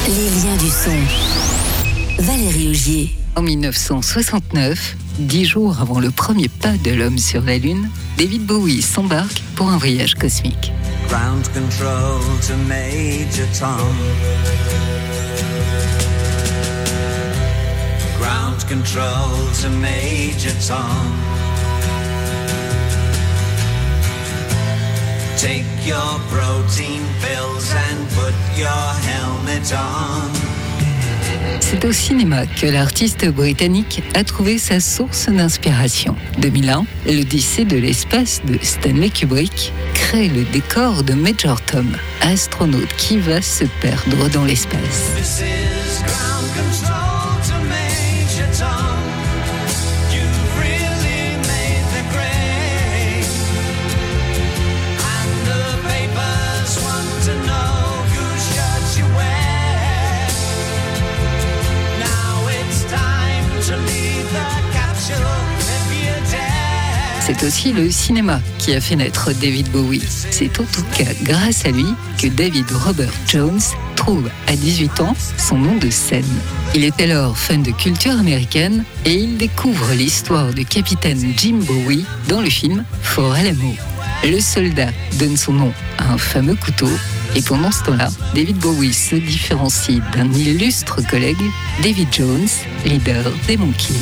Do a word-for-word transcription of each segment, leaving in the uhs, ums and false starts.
Les liens du son. Valérie Augier. En dix-neuf cent soixante-neuf, dix jours avant le premier pas de l'homme sur la Lune, David Bowie s'embarque pour un voyage cosmique. Ground control to Major Tom. Ground control to Major Tom. Take your protein pills and put your helmet on. C'est au cinéma que l'artiste britannique a trouvé sa source d'inspiration. deux mille un, l'Odyssée de l'espace de Stanley Kubrick crée le décor de Major Tom, astronaute qui va se perdre dans l'espace. This is ground control to Major Tom. You've really made the grade. And the papers want to know whose shirt you wear. Now it's time to leave the capsule if you dare. C'est aussi le cinéma qui a fait naître David Bowie. C'est en tout cas grâce à lui que David Robert Jones trouve à dix-huit ans son nom de scène. Il est alors fan de culture américaine et il découvre l'histoire du capitaine Jim Bowie dans le film Fort Alamo. Le soldat donne son nom à un fameux couteau et pendant ce temps-là, David Bowie se différencie d'un illustre collègue, David Jones, leader des Monkees.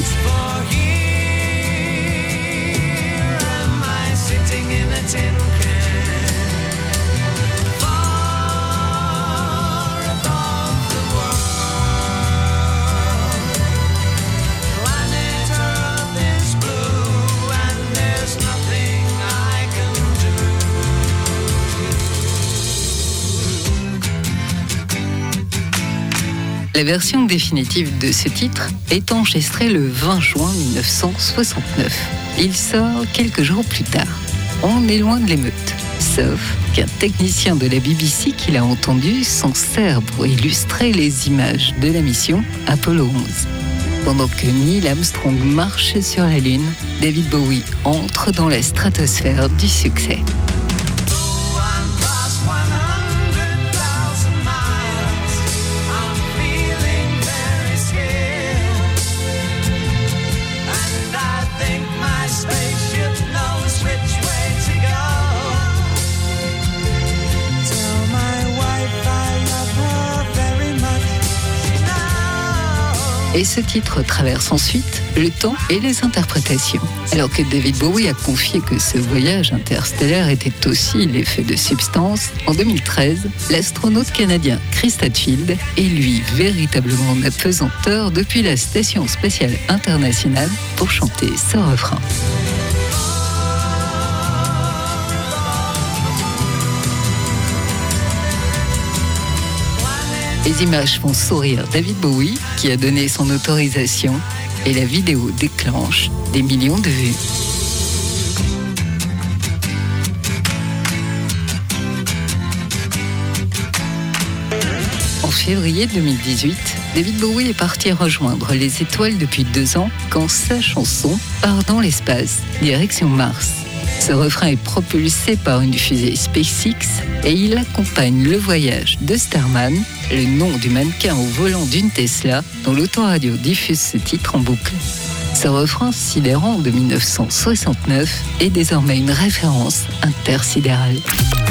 La version définitive de ce titre est enregistrée le vingt juin mille neuf cent soixante-neuf. Il sort quelques jours plus tard. On est loin de l'émeute, sauf qu'un technicien de la B B C qui l'a entendu s'en sert pour illustrer les images de la mission Apollo onze. Pendant que Neil Armstrong marche sur la Lune, David Bowie entre dans la stratosphère du succès. Et ce titre traverse ensuite le temps et les interprétations. Alors que David Bowie a confié que ce voyage interstellaire était aussi l'effet de substance, en deux mille treize, l'astronaute canadien Chris Hadfield est lui véritablement en apesanteur depuis la Station spatiale internationale pour chanter ce refrain. Les images font sourire David Bowie, qui a donné son autorisation, et la vidéo déclenche des millions de vues. En février deux mille dix-huit, David Bowie est parti rejoindre les étoiles depuis deux ans quand sa chanson part dans l'espace, direction Mars. Ce refrain est propulsé par une fusée SpaceX et il accompagne le voyage de Starman, le nom du mannequin au volant d'une Tesla, dont l'autoradio diffuse ce titre en boucle. Ce refrain sidérant de mille neuf cent soixante-neuf est désormais une référence intersidérale.